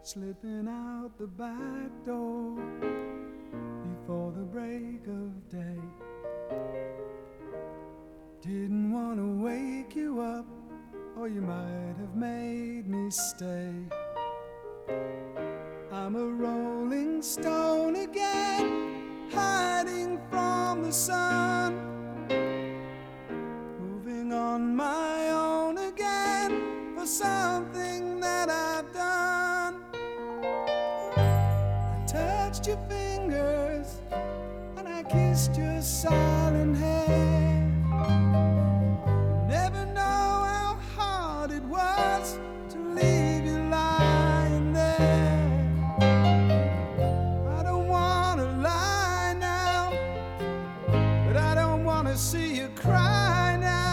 slipping out the back door before the break of day. Didn't want to wake you up, or you might have made me stay. I'm a rolling stone again, hiding from the sun, moving on my own again for something that I've done. I touched your fingers and I kissed your silent hair. Never know how hard it was to leave you lying there. I don't want to lie now, but I don't want to see you cry now.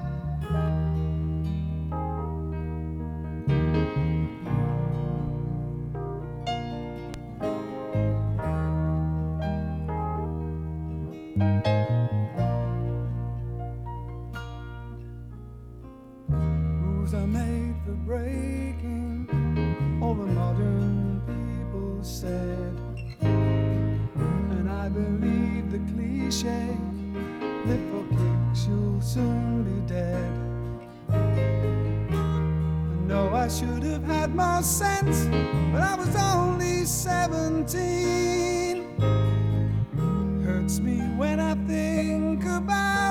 Rules are made for breaking, all the modern people said. And I believe the cliche, live for kicks, you'll soon be dead. I know I should have had more sense, but I was only 17. Hurts me when I think about